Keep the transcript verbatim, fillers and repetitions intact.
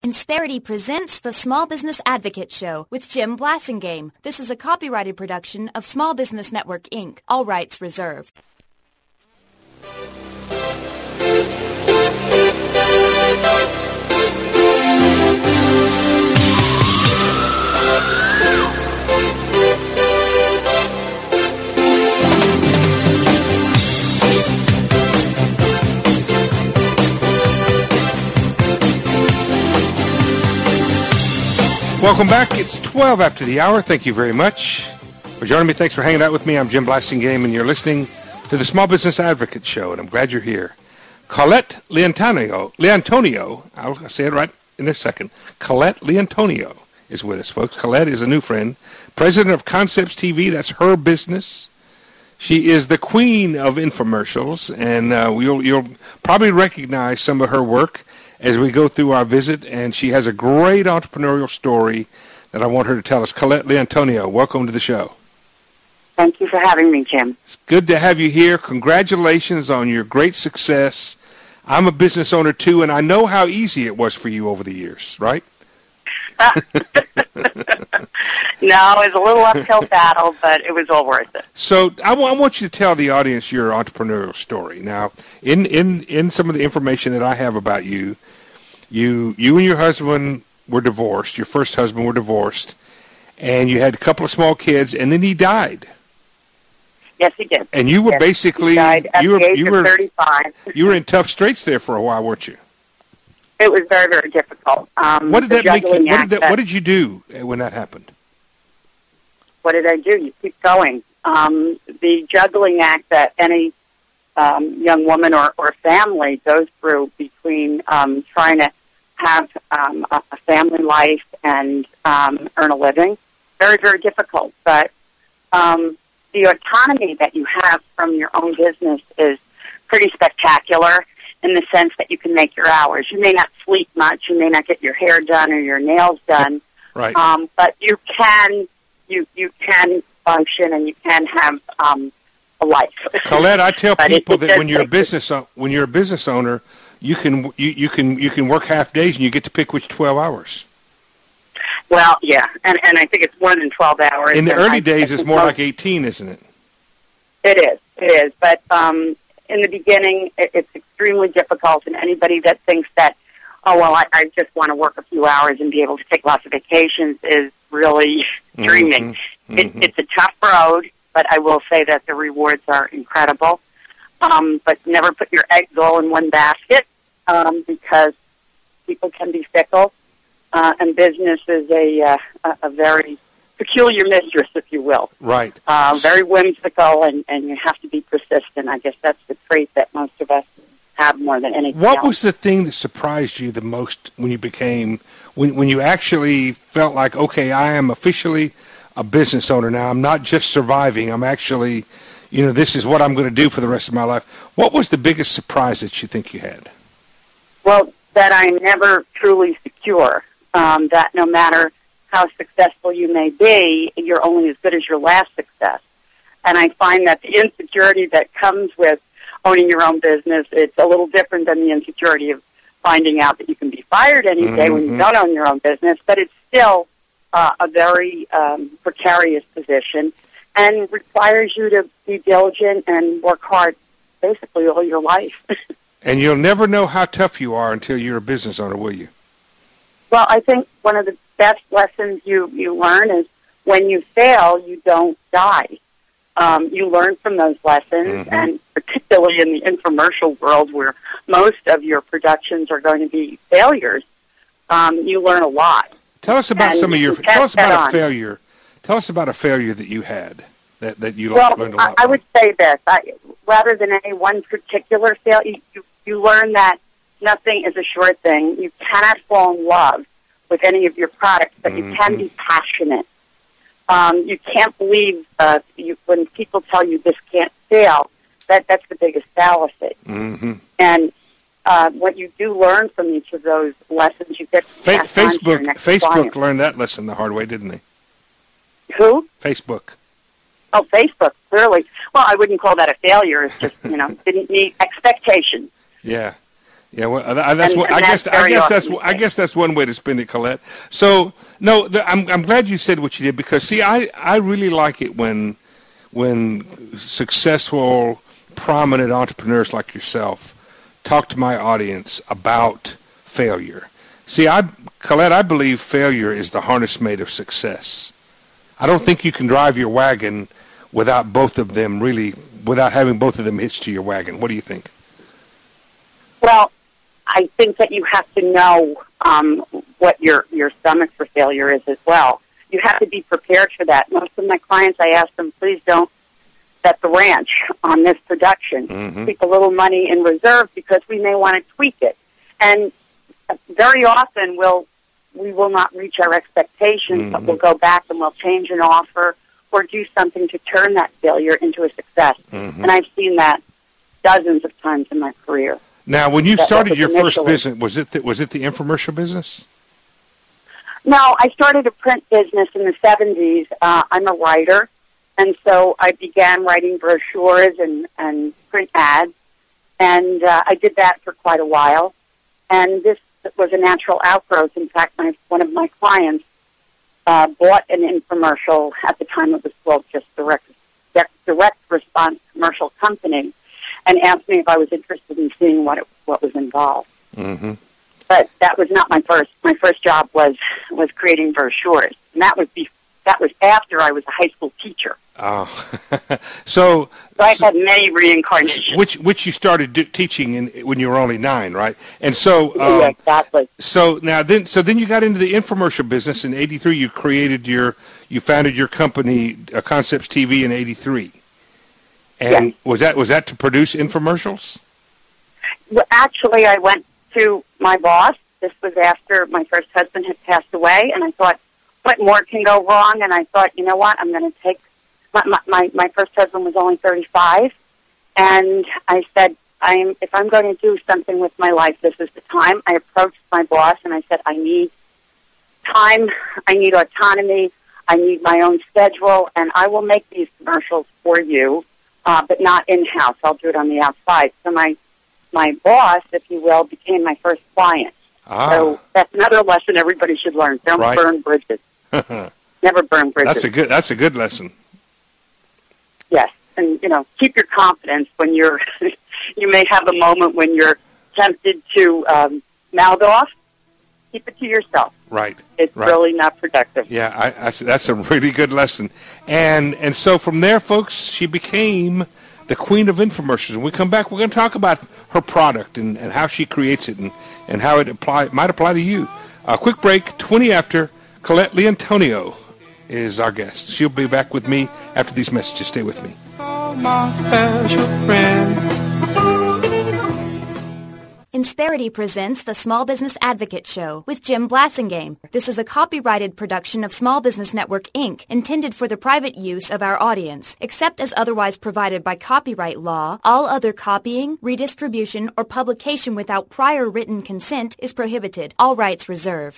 Insperity presents the Small Business Advocate Show with Jim Blasingame. This is a copyrighted production of Small Business Network, Incorporated. All rights reserved. Welcome back. It's twelve after the hour. Thank you very much for joining me. Thanks for hanging out with me. I'm Jim Blasingame, and you're listening to the Small Business Advocate Show, and I'm glad you're here. Colette Leontonio, Leontonio, I'll say it right in a second. Colette Leontonio is with us, folks. Colette is a new friend, president of Concepts T V. That's her business. She is the queen of infomercials, and uh, you'll, you'll probably recognize some of her work as we go through our visit, and she has a great entrepreneurial story that I want her to tell us. Colette Leontonio, welcome to the show. Thank you for having me, Jim. It's good to have you here. Congratulations on your great success. I'm a business owner, too, and I know how easy it was for you over the years, right? No, it was a little uphill battle, but it was all worth it. So I, w- I want you to tell the audience your entrepreneurial story. Now, in, in, in some of the information that I have about you, you you and your husband were divorced. Your first husband were divorced, and you had a couple of small kids, and then he died. Yes, he did. And you were yes, basically he died at you were the age you of were thirty-five. You were in tough straits there for a while, weren't you? It was very, very difficult. Um, what did that make? You, what did that? that, What did you do when that happened? What did I do? You keep going. Um, the juggling act that any um, young woman or, or family goes through between um, trying to have um, a, a family life and um, earn a living, very, very difficult. But um, the autonomy that you have from your own business is pretty spectacular in the sense that you can make your hours. You may not sleep much, you may not get your hair done or your nails done, right? Um, but you can you you can function and you can have um, a life. Colette, I tell people it, it that when you're a it, business when you're a business owner, you can you, you can you can work half days and you get to pick which twelve hours. Well, yeah, and and I think it's more than twelve hours. In the early I, days, it's more most, like eighteen, isn't it? It is. It is. But um, in the beginning, it, it's extremely difficult, and anybody that thinks that, oh, well, I, I just want to work a few hours and be able to take lots of vacations is really dreaming. Mm-hmm. It, it's a tough road, but I will say that the rewards are incredible. Um, but never put your eggs all in one basket um, because people can be fickle, uh, and business is a, uh, a, a very peculiar mistress, if you will. Right. Uh, very whimsical, and, and you have to be persistent. I guess that's the trait that most of us have more than anything What else. was the thing that surprised you the most when you became, when when you actually felt like, okay, I am officially a business owner now. I'm not just surviving. I'm actually, you know, this is what I'm going to do for the rest of my life. What was the biggest surprise that you think you had? Well, that I'm never truly secure. Um, that no matter how successful you may be, you're only as good as your last success. And I find that the insecurity that comes with owning your own business, it's a little different than the insecurity of finding out that you can be fired any day mm-hmm. when you don't own your own business, but it's still uh, a very um, precarious position and requires you to be diligent and work hard basically all your life. And you'll never know how tough you are until you're a business owner, will you? Well, I think one of the best lessons you, you learn is when you fail, you don't die. Um, you learn from those lessons, mm-hmm. and particularly in the infomercial world where most of your productions are going to be failures, um, you learn a lot. Tell us about and some of your, you tell us about on. a failure. Tell us about a failure that you had, that, that you well, learned a lot I, I from. would say this, I, rather than any one particular failure, you, you learn that nothing is a sure thing. You cannot fall in love with any of your products, but mm-hmm. you can be passionate. Um, you can't believe uh, you, when people tell you this can't fail, that that's the biggest fallacy. Mm-hmm. And uh, what you do learn from each of those lessons, you get to Fa- pass on to your Facebook, next Facebook client. learned that lesson the hard way, didn't they? Who? Facebook. Oh, Facebook, clearly. Well, I wouldn't call that a failure. It's just, you know, didn't meet expectations. Yeah. Yeah, well, uh, that's and, what and I guess. that's I guess that's mistake. I guess that's one way to spin it, Colette. So no, the, I'm I'm glad you said what you did, because see, I I really like it when when successful, prominent entrepreneurs like yourself talk to my audience about failure. See, I Colette, I believe failure is the harness made of success. I don't think you can drive your wagon without both of them really, without having both of them hitched to your wagon. What do you think? Well, I think that you have to know um, what your, your stomach for failure is as well. You have to be prepared for that. Most of my clients, I ask them, please don't bet the ranch on this production. Mm-hmm. Keep a little money in reserve because we may want to tweak it. And very often we'll, we will not reach our expectations, mm-hmm. but we'll go back and we'll change an offer or do something to turn that failure into a success. Mm-hmm. And I've seen that dozens of times in my career. Now, when you that, started that your initially. first business, was it the, was it the infomercial business? No, I started a print business in the seventies. Uh, I'm a writer, and so I began writing brochures and, and print ads, and uh, I did that for quite a while. And this was a natural outgrowth. In fact, my, one of my clients uh, bought an infomercial. At the time, it was called just Direct, Direct Response Commercial Company, and asked me if I was interested in seeing what it, what was involved. Mm-hmm. But that was not my first. My first job was was creating brochures, and that was be, that was after I was a high school teacher. Oh, so, so I've so had many reincarnations. Which which you started do, teaching in, when you were only nine, right? And so, um, yeah, exactly. So now then, so then you got into the infomercial business in eighty-three. You created your, you founded your company, uh, Concepts T V, in eighty-three. And yes. was that was that to produce infomercials? Well, actually, I went to my boss. This was after my first husband had passed away, and I thought, what more can go wrong? And I thought, you know what, I'm going to take, my, my, my first husband was only thirty-five, and I said, I'm, if I'm going to do something with my life, this is the time. I approached my boss, and I said, I need time, I need autonomy, I need my own schedule, and I will make these commercials for you, uh, but not in-house. I'll do it on the outside. So my My boss, if you will, became my first client. Ah. So that's another lesson everybody should learn. Don't right. burn bridges. Never burn bridges. That's a good. That's a good lesson. Yes, and you know, keep your confidence when you're. You may have a moment when you're tempted to um, mouth off. Keep it to yourself. Right. It's right. really not productive. Yeah, I, I, that's a really good lesson. And and so from there, folks, she became the queen of infomercials. When we come back, we're going to talk about her product and, and how she creates it and, and how it apply it might apply to you. A quick break, twenty after. Colette Leontonio is our guest. She'll be back with me after these messages. Stay with me. Oh, my special friend. Insperity presents the Small Business Advocate Show with Jim Blasingame. This is a copyrighted production of Small Business Network, Incorporated, intended for the private use of our audience. Except as otherwise provided by copyright law, all other copying, redistribution, or publication without prior written consent is prohibited. All rights reserved.